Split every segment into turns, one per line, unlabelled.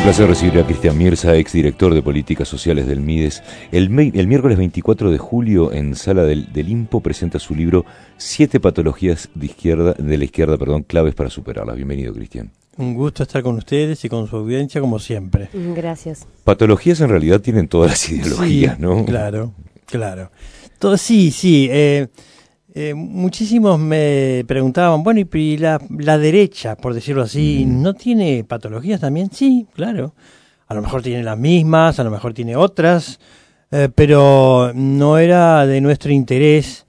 placer recibir a Cristian Mierza, exdirector de Políticas Sociales del MIDES. El miércoles 24 de julio, en Sala del IMPO, presenta su libro 7 patologías de la izquierda, claves para superarlas. Bienvenido, Cristian.
Un gusto estar con ustedes y con su audiencia, como siempre.
Gracias.
Patologías en realidad tienen todas las ideologías,
sí,
¿no?
Claro. Sí. Muchísimos me preguntaban, bueno, ¿y la derecha, por decirlo así, no tiene patologías también? Sí, claro. A lo mejor tiene las mismas, a lo mejor tiene otras, pero no era de nuestro interés,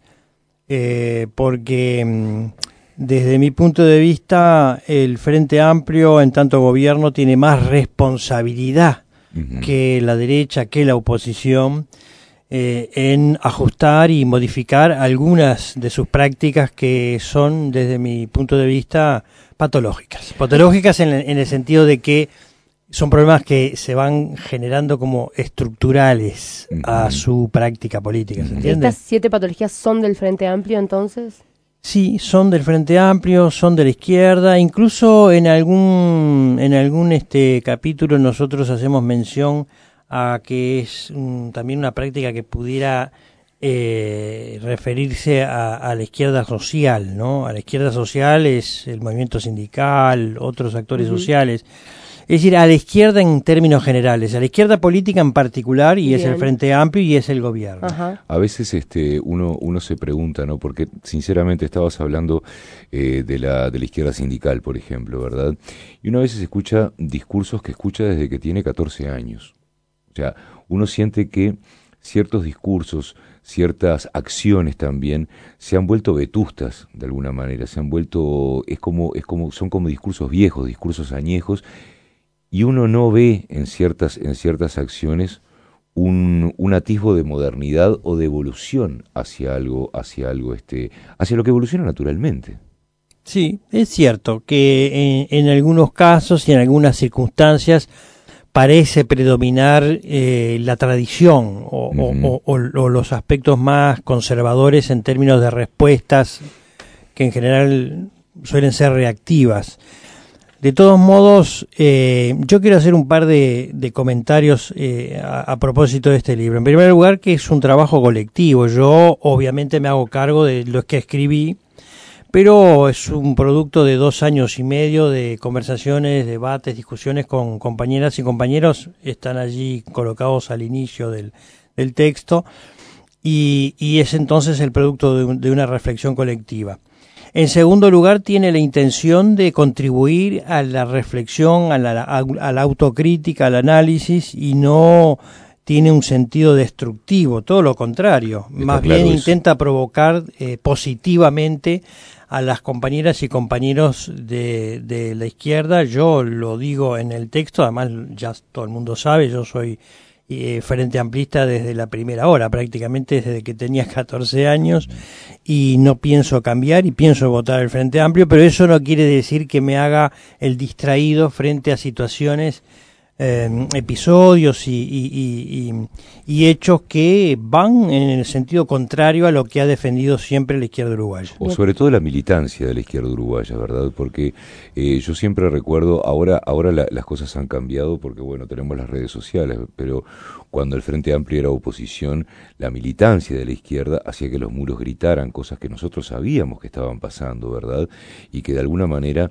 porque desde mi punto de vista el Frente Amplio, en tanto gobierno, tiene más responsabilidad que la derecha, que la oposición, en ajustar y modificar algunas de sus prácticas que son, desde mi punto de vista, patológicas. Patológicas en el sentido de que son problemas que se van generando como estructurales a su práctica política, ¿se entiende?
¿Estas 7 patologías son del Frente Amplio, entonces?
Sí, son del Frente Amplio, son de la izquierda. Incluso en algún capítulo nosotros hacemos mención a que es también una práctica que pudiera referirse a la izquierda social, ¿no? A la izquierda social es el movimiento sindical, otros actores sociales. Es decir, a la izquierda en términos generales, a la izquierda política en particular, y es el Frente Amplio y es el gobierno.
Ajá.
A veces uno se pregunta, ¿no? Porque sinceramente estabas hablando de la izquierda sindical, por ejemplo, ¿verdad? Y uno a veces escucha discursos que escucha desde que tiene 14 años. O sea, uno siente que ciertos discursos, ciertas acciones también se han vuelto vetustas de alguna manera, son como discursos viejos, discursos añejos, y uno no ve en ciertas acciones un atisbo de modernidad o de evolución hacia hacia lo que evoluciona naturalmente. Sí,
es cierto que en algunos casos y en algunas circunstancias parece predominar la tradición o los aspectos más conservadores en términos de respuestas que en general suelen ser reactivas. De todos modos, yo quiero hacer un par de comentarios a propósito de este libro. En primer lugar, que es un trabajo colectivo. Yo obviamente me hago cargo de lo que escribí, pero es un producto de 2 años y medio de conversaciones, debates, discusiones con compañeras y compañeros. Están allí colocados al inicio del texto y es entonces el producto de una reflexión colectiva. En segundo lugar, tiene la intención de contribuir a la reflexión, a la autocrítica, al análisis, y no tiene un sentido destructivo, todo lo contrario. Más bien intenta provocar positivamente a las compañeras y compañeros de la izquierda. Yo lo digo en el texto, además ya todo el mundo sabe, yo soy frente amplista desde la primera hora, prácticamente desde que tenía 14 años, y no pienso cambiar y pienso votar el Frente Amplio, pero eso no quiere decir que me haga el distraído frente a situaciones, episodios y hechos que van en el sentido contrario a lo que ha defendido siempre la izquierda uruguaya.
O sobre todo la militancia de la izquierda uruguaya, ¿verdad? Porque yo siempre recuerdo, ahora las cosas han cambiado porque, bueno, tenemos las redes sociales, pero cuando el Frente Amplio era oposición, la militancia de la izquierda hacía que los muros gritaran cosas que nosotros sabíamos que estaban pasando, ¿verdad? Y que de alguna manera,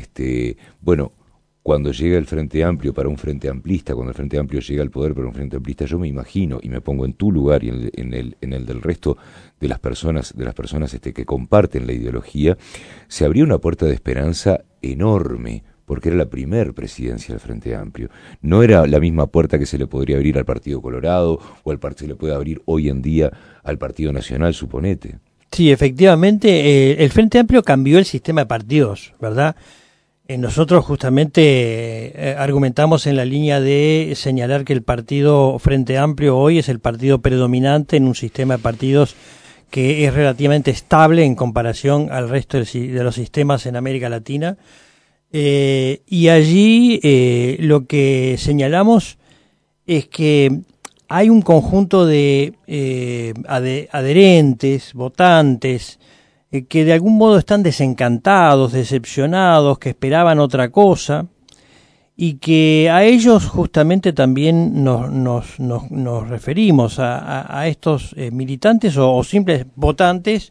cuando llega el Frente Amplio para un Frente Amplista, cuando el Frente Amplio llega al poder para un Frente Amplista, yo me imagino y me pongo en tu lugar y en el del resto de las personas que comparten la ideología, se abría una puerta de esperanza enorme, porque era la primer presidencia del Frente Amplio. No era la misma puerta que se le podría abrir al Partido Colorado o se le puede abrir hoy en día al Partido Nacional, suponete.
Sí, efectivamente, el Frente Amplio cambió el sistema de partidos, ¿verdad? Nosotros justamente argumentamos en la línea de señalar que el partido Frente Amplio hoy es el partido predominante en un sistema de partidos que es relativamente estable en comparación al resto de los sistemas en América Latina. Y allí lo que señalamos es que hay un conjunto de adherentes, votantes, que de algún modo están desencantados, decepcionados, que esperaban otra cosa, y que a ellos justamente también nos referimos a estos militantes o simples votantes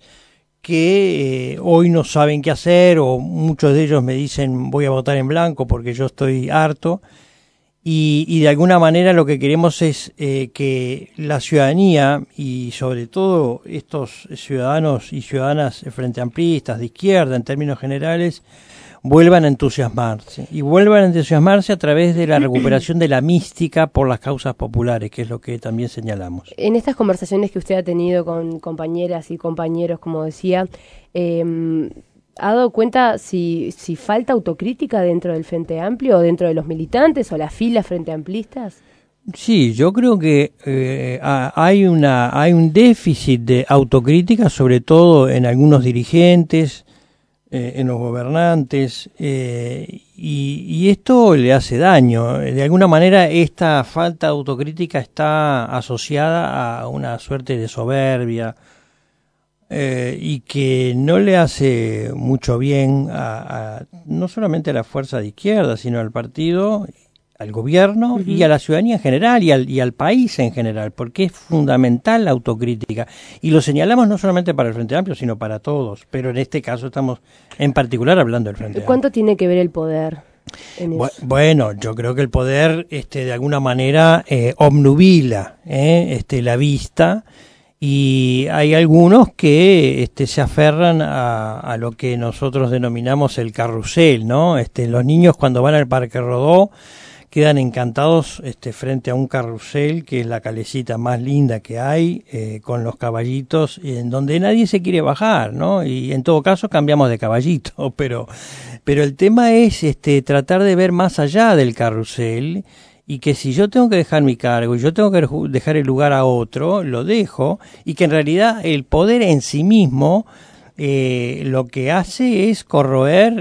que hoy no saben qué hacer, o muchos de ellos me dicen voy a votar en blanco porque yo estoy harto, y de alguna manera lo que queremos es que la ciudadanía, y sobre todo estos ciudadanos y ciudadanas frente amplistas de izquierda en términos generales, vuelvan a entusiasmarse, y vuelvan a entusiasmarse a través de la recuperación de la mística por las causas populares, que es lo que también señalamos.
En estas conversaciones que usted ha tenido con compañeras y compañeros, como decía, ¿ha dado cuenta si falta autocrítica dentro del Frente Amplio o dentro de los militantes o las filas frente amplistas?
Sí, yo creo que hay un déficit de autocrítica, sobre todo en algunos dirigentes, en los gobernantes, y esto le hace daño. De alguna manera esta falta de autocrítica está asociada a una suerte de soberbia, y que no le hace mucho bien no solamente a la fuerza de izquierda, sino al partido, al gobierno y a la ciudadanía en general y al país en general, porque es fundamental la autocrítica, y lo señalamos no solamente para el Frente Amplio sino para todos, pero en este caso estamos en particular hablando del Frente Amplio.
¿Cuánto tiene que ver el poder en eso?
Bueno, yo creo que el poder de alguna manera obnubila la vista, y hay algunos que se aferran a lo que nosotros denominamos el carrusel, ¿no? Los niños cuando van al Parque Rodó quedan encantados frente a un carrusel que es la calecita más linda que hay, con los caballitos, en donde nadie se quiere bajar, ¿no? Y en todo caso cambiamos de caballito, pero el tema es tratar de ver más allá del carrusel, y que si yo tengo que dejar mi cargo y yo tengo que dejar el lugar a otro, lo dejo, y que en realidad el poder en sí mismo lo que hace es corroer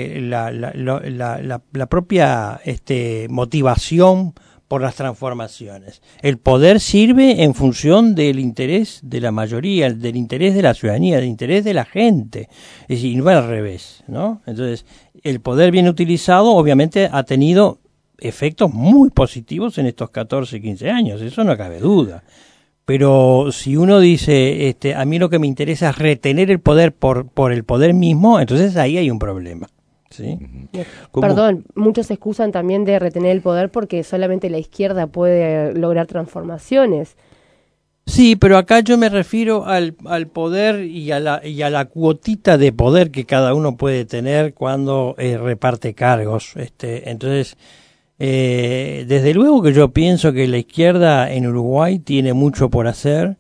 la propia motivación por las transformaciones. El poder sirve en función del interés de la mayoría, del interés de la ciudadanía, del interés de la gente, es decir, no al revés, ¿no? Entonces, el poder bien utilizado obviamente ha tenido efectos muy positivos en estos 14, 15 años, eso no cabe duda. Pero si uno dice, a mí lo que me interesa es retener el poder por el poder mismo, entonces ahí hay un problema, ¿sí?
Perdón, muchos se excusan también de retener el poder porque solamente la izquierda puede lograr transformaciones.
Sí, pero acá yo me refiero al poder y a la cuotita de poder que cada uno puede tener cuando reparte cargos. Entonces, desde luego que yo pienso que la izquierda en Uruguay tiene mucho por hacer,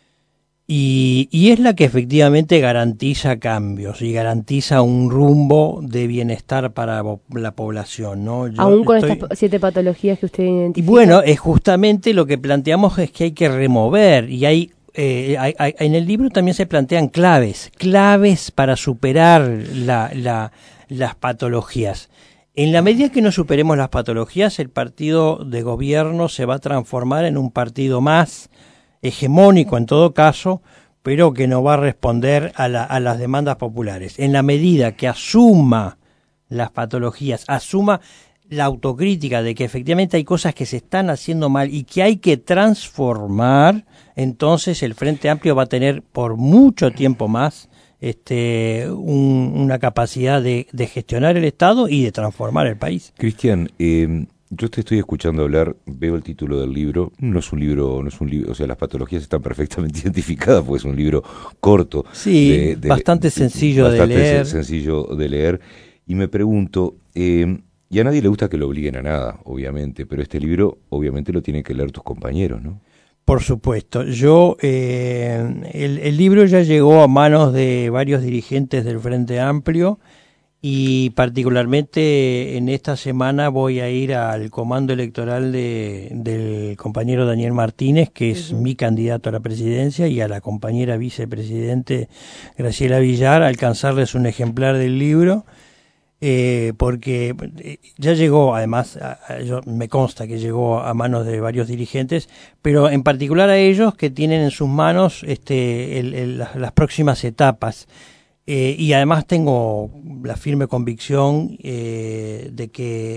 y es la que efectivamente garantiza cambios y garantiza un rumbo de bienestar para la población, ¿no?
Aún con estas 7 patologías que usted identifica.
Y bueno, es justamente lo que planteamos, es que hay que remover, y hay en el libro también se plantean claves para superar las patologías. En la medida que no superemos las patologías, el partido de gobierno se va a transformar en un partido más hegemónico en todo caso, pero que no va a responder a las demandas populares. En la medida que asuma las patologías, asuma la autocrítica de que efectivamente hay cosas que se están haciendo mal y que hay que transformar, entonces el Frente Amplio va a tener por mucho tiempo más una capacidad de gestionar el Estado y de transformar el país.
Cristian, yo te estoy escuchando hablar, veo el título del libro, no es un libro, o sea, las patologías están perfectamente identificadas, porque es un libro corto.
Sí, bastante sencillo de leer.
Bastante sencillo de leer, y me pregunto, y a nadie le gusta que lo obliguen a nada, obviamente, pero este libro obviamente lo tienen que leer tus compañeros, ¿no?
Por supuesto. El libro ya llegó a manos de varios dirigentes del Frente Amplio, y particularmente en esta semana voy a ir al comando electoral del compañero Daniel Martínez, que es mi candidato a la presidencia, y a la compañera vicepresidente Graciela Villar, a alcanzarles un ejemplar del libro, porque ya llegó, además, me consta que llegó a manos de varios dirigentes, pero en particular a ellos que tienen en sus manos las próximas etapas. Y además tengo la firme convicción de que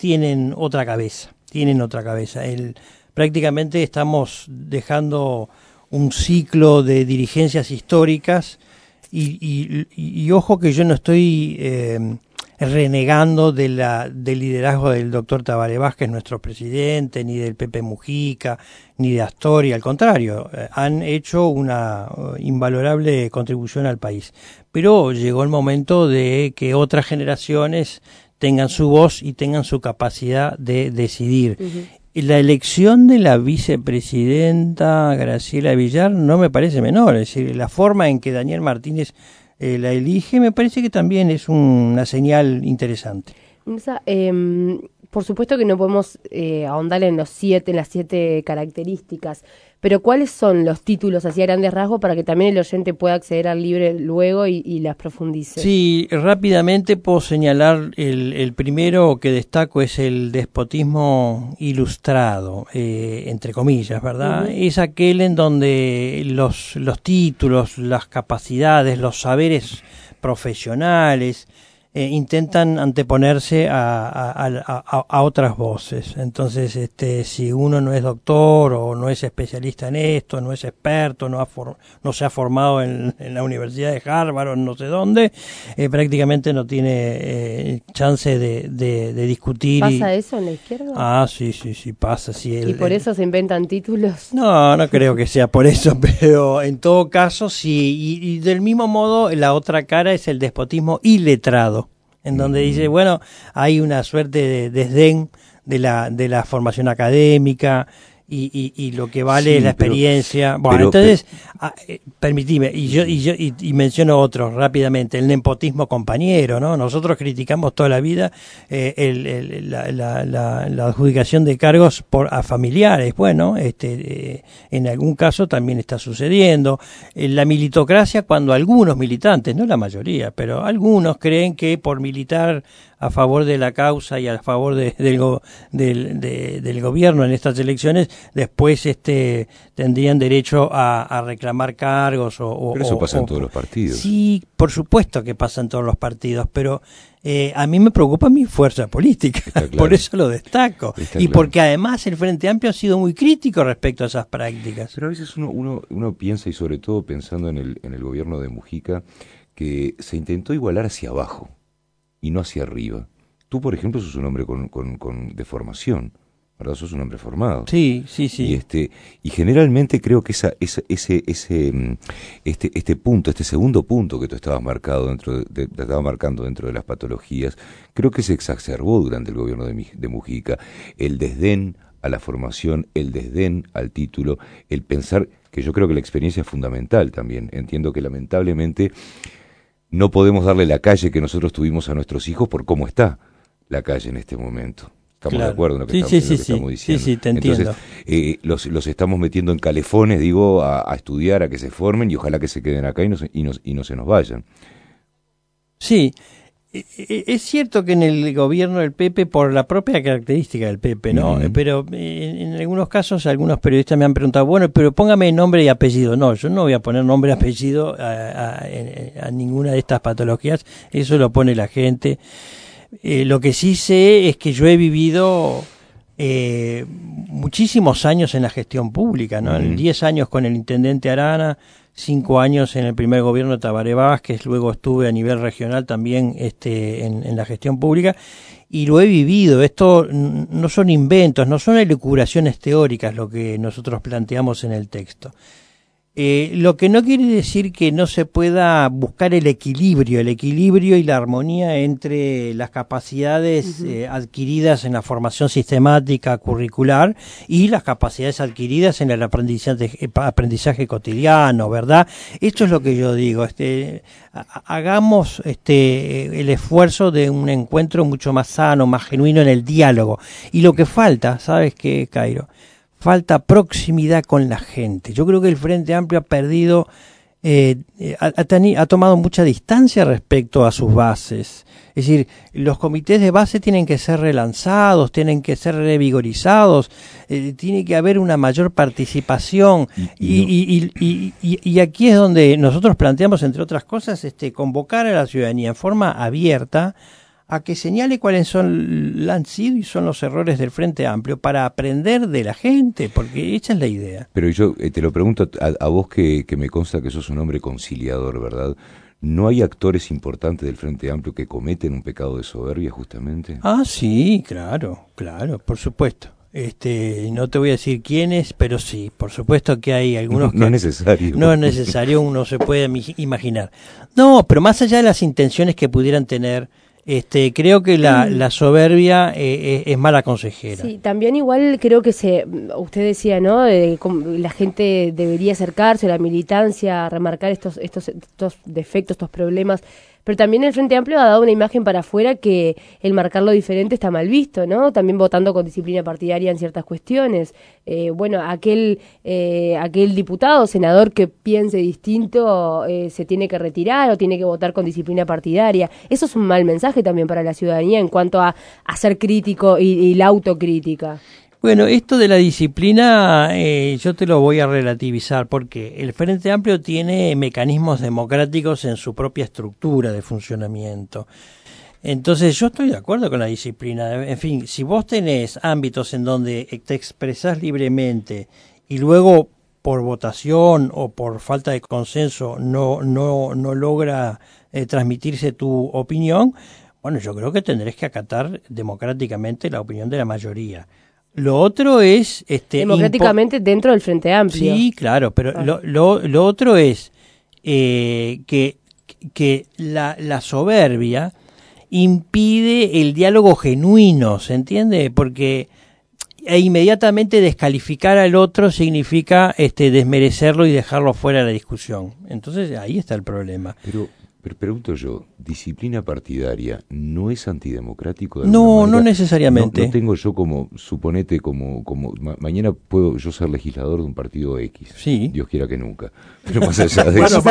tienen otra cabeza. Prácticamente estamos dejando un ciclo de dirigencias históricas y ojo que yo no estoy renegando del liderazgo del doctor Tabaré Vázquez, nuestro presidente, ni del Pepe Mujica, ni de Astori, al contrario, han hecho una invalorable contribución al país. Pero llegó el momento de que otras generaciones tengan su voz y tengan su capacidad de decidir. Uh-huh. La elección de la vicepresidenta Graciela Villar no me parece menor, es decir, la forma en que Daniel Martínez la elige me parece que también es una señal interesante.
Por supuesto que no podemos ahondar en las 7 características, pero ¿cuáles son los títulos así a grandes rasgos para que también el oyente pueda acceder al libro luego y las profundice?
Sí, rápidamente puedo señalar el primero que destaco es el despotismo ilustrado, entre comillas, ¿verdad? Uh-huh. Es aquel en donde los títulos, las capacidades, los saberes profesionales intentan anteponerse a otras voces. Entonces, si uno no es doctor o no es especialista en esto, no es experto, no se ha formado en la Universidad de Harvard o no sé dónde, prácticamente no tiene chance de discutir.
¿Pasa eso en la izquierda?
Ah, sí, pasa. Sí,
¿Y por eso se inventan títulos?
No creo que sea por eso, pero en todo caso sí. Y del mismo modo, la otra cara es el despotismo iletrado, en donde dice, bueno, hay una suerte de desdén de la formación académica y lo que vale es la experiencia. Entonces, permitime, y menciono otro rápidamente, el nepotismo compañero, ¿no? Nosotros criticamos toda la vida la adjudicación de cargos a familiares. Bueno, en algún caso también está sucediendo. La militocracia, cuando algunos militantes, no la mayoría, pero algunos creen que por militar a favor de la causa y a favor del gobierno en estas elecciones, después tendrían derecho a reclamar cargos
pero eso pasa en todos los partidos.
Sí, por supuesto que pasa en todos los partidos, pero a mí me preocupa mi fuerza política, claro. Por eso lo destaco. Y claro. Porque además el Frente Amplio ha sido muy crítico respecto a esas prácticas.
Pero a veces uno piensa, y sobre todo pensando en el gobierno de Mujica, que se intentó igualar hacia abajo y no hacia arriba. Tú, por ejemplo, sos un hombre de formación, ¿verdad? Sos un hombre formado.
Sí.
Y generalmente creo que este punto, este segundo punto que tú estabas marcando dentro de las patologías, creo que se exacerbó durante el gobierno de Mujica. El desdén a la formación, el desdén al título, el pensar que yo creo que la experiencia es fundamental también. Entiendo que lamentablemente no podemos darle la calle que nosotros tuvimos a nuestros hijos por cómo está la calle en este momento. ¿Estamos de acuerdo en lo que estamos diciendo?
Sí, te entiendo.
Entonces, los estamos metiendo en calefones, a estudiar, a que se formen y ojalá que se queden acá y no se nos vayan.
Sí, es cierto que en el gobierno del Pepe, por la propia característica del Pepe, ¿no? Uh-huh. Pero en algunos casos, algunos periodistas me han preguntado, bueno, pero póngame nombre y apellido. No, yo no voy a poner nombre y apellido a ninguna de estas patologías, eso lo pone la gente. Lo que sí sé es que yo he vivido muchísimos años en la gestión pública, ¿no? Uh-huh. 10 años con el intendente Arana, 5 años en el primer gobierno de Tabaré Vázquez, luego estuve a nivel regional también en la gestión pública y lo he vivido. Esto no son inventos, no son elucubraciones teóricas lo que nosotros planteamos en el texto. Lo que no quiere decir que no se pueda buscar el equilibrio y la armonía entre las capacidades uh-huh. Adquiridas en la formación sistemática curricular y las capacidades adquiridas en el aprendizaje cotidiano, ¿verdad? Esto es lo que yo digo, hagamos el esfuerzo de un encuentro mucho más sano, más genuino en el diálogo. Y lo que falta, ¿sabes qué, Cairo? Falta proximidad con la gente. Yo creo que el Frente Amplio ha perdido, ha tomado mucha distancia respecto a sus bases. Es decir, los comités de base tienen que ser relanzados, tienen que ser revigorizados, tiene que haber una mayor participación. Y aquí es donde nosotros planteamos, entre otras cosas, convocar a la ciudadanía en forma abierta a que señale cuáles han sido y son los errores del Frente Amplio para aprender de la gente, porque esa es la idea.
Pero yo te lo pregunto a vos que me consta que sos un hombre conciliador, ¿verdad? ¿No hay actores importantes del Frente Amplio que cometen un pecado de soberbia justamente?
Ah, sí, claro, por supuesto. No te voy a decir quiénes, pero sí, por supuesto que hay algunos que...
No es necesario.
No es necesario, uno se puede imaginar. No, pero más allá de las intenciones que pudieran tener, creo que la soberbia es mala consejera.
Sí, también igual creo que usted decía, ¿no? La gente debería acercarse a la militancia, a remarcar estos defectos, estos problemas. Pero también el Frente Amplio ha dado una imagen para afuera que el marcar lo diferente está mal visto, ¿no? También votando con disciplina partidaria en ciertas cuestiones. Aquel diputado, senador que piense distinto se tiene que retirar o tiene que votar con disciplina partidaria. Eso es un mal mensaje también para la ciudadanía en cuanto a ser crítico y la autocrítica.
Bueno, esto de la disciplina yo te lo voy a relativizar porque el Frente Amplio tiene mecanismos democráticos en su propia estructura de funcionamiento. Entonces yo estoy de acuerdo con la disciplina. En fin, si vos tenés ámbitos en donde te expresás libremente y luego por votación o por falta de consenso no logra transmitirse tu opinión, bueno, yo creo que tendrás que acatar democráticamente la opinión de la mayoría. Lo otro es...
democráticamente dentro del Frente Amplio.
Sí, claro, pero lo otro es que la soberbia impide el diálogo genuino, ¿se entiende? Porque inmediatamente descalificar al otro significa desmerecerlo y dejarlo fuera de la discusión. Entonces ahí está el problema.
Pero pregunto yo, ¿disciplina partidaria no es antidemocrático?
No necesariamente.
No tengo yo suponete mañana puedo yo ser legislador de un partido X.
Sí.
Dios quiera que nunca. Pero más allá de eso.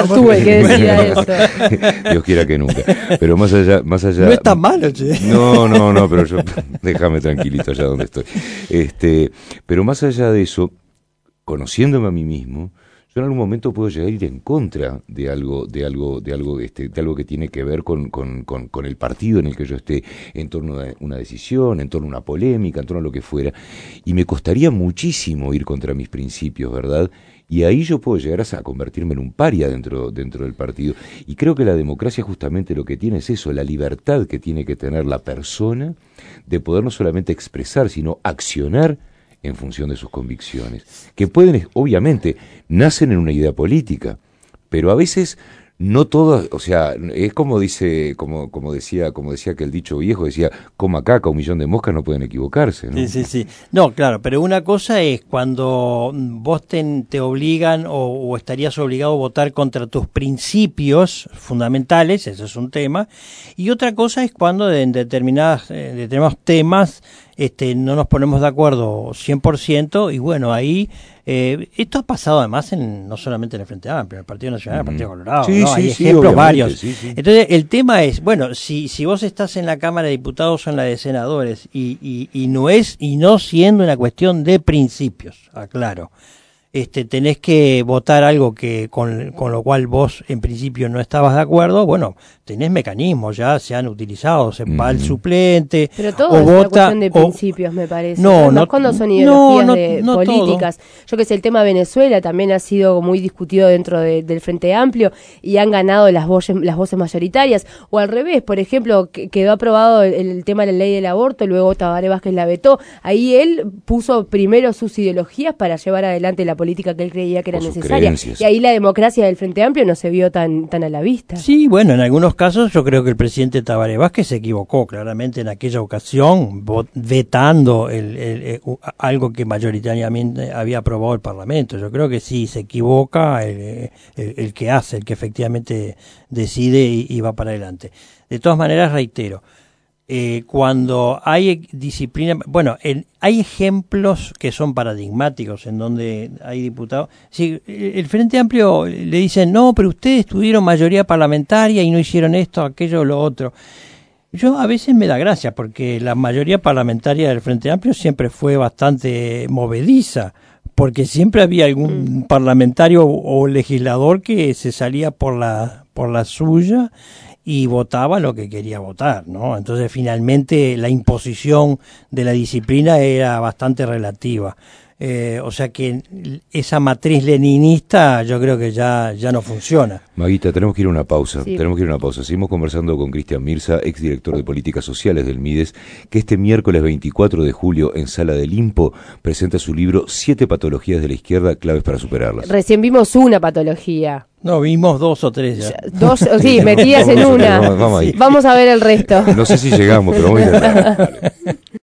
Dios quiera que nunca. Pero más allá.
No es tan malo, che.
No, pero yo déjame tranquilito allá donde estoy. Pero más allá de eso, conociéndome a mí mismo, yo en algún momento puedo llegar a ir en contra de algo que tiene que ver con el partido en el que yo esté, en torno a una decisión, en torno a una polémica, en torno a lo que fuera, y me costaría muchísimo ir contra mis principios, ¿verdad? Y ahí yo puedo llegar a convertirme en un paria dentro del partido. Y creo que la democracia justamente lo que tiene es eso, la libertad que tiene que tener la persona de poder no solamente expresar, sino accionar en función de sus convicciones, que pueden, obviamente, nacen en una idea política, pero a veces no todas, o sea, es como decía aquel dicho viejo, decía, coma caca, 1.000.000 de moscas no pueden equivocarse, ¿no?
Sí. No, claro, pero una cosa es cuando vos te obligan o estarías obligado a votar contra tus principios fundamentales, eso es un tema, y otra cosa es cuando en determinados temas no nos ponemos de acuerdo 100%, y bueno, ahí esto ha pasado además no solamente en el Frente Amplio, en el Partido Nacional, en el Partido Colorado,
sí,
¿no?
Sí,
hay
sí,
ejemplos varios.
Sí.
Entonces el tema es, bueno, si vos estás en la Cámara de Diputados o en la de Senadores y no siendo una cuestión de principios, aclaro, tenés que votar algo que con lo cual vos en principio no estabas de acuerdo, bueno, tenés mecanismos, ya se han utilizado, se va el suplente,
pero todo es una cuestión de principios, me parece.
No
cuando son ideologías políticas. Todo. Yo que sé, el tema Venezuela también ha sido muy discutido dentro del Frente Amplio y han ganado las voces mayoritarias, o al revés, por ejemplo, quedó aprobado el tema de la ley del aborto, luego Tabaré Vázquez la vetó, ahí él puso primero sus ideologías para llevar adelante la política que él creía que era necesaria, y ahí la democracia del Frente Amplio no se vio tan a la vista.
Sí, bueno, en algunos casos yo creo que el presidente Tabaré Vázquez se equivocó claramente en aquella ocasión, vetando algo que mayoritariamente había aprobado el Parlamento. Yo creo que sí, se equivoca el que hace, el que efectivamente decide y va para adelante. De todas maneras, reitero, cuando hay disciplina, bueno, hay ejemplos que son paradigmáticos en donde hay diputados. Sí, el Frente Amplio le dicen, no, pero ustedes tuvieron mayoría parlamentaria y no hicieron esto, aquello, lo otro. Yo a veces me da gracia porque la mayoría parlamentaria del Frente Amplio siempre fue bastante movediza, porque siempre había algún parlamentario o legislador que se salía por la suya y votaba lo que quería votar, ¿no? Entonces finalmente la imposición de la disciplina era bastante relativa. O sea que esa matriz leninista yo creo que ya no funciona.
Maguita, tenemos que ir a una pausa.
Sí.
Seguimos conversando con Cristian Mirza, exdirector de Políticas Sociales del MIDES, que este miércoles 24 de julio en Sala del Limpo presenta su libro 7 patologías de la izquierda, claves para superarlas.
Recién vimos una patología.
No, vimos 2 o 3 ya.
Dos, sí, metidas en una.
Vamos ahí.
Vamos a ver el resto.
No sé si llegamos, pero vamos a intentar.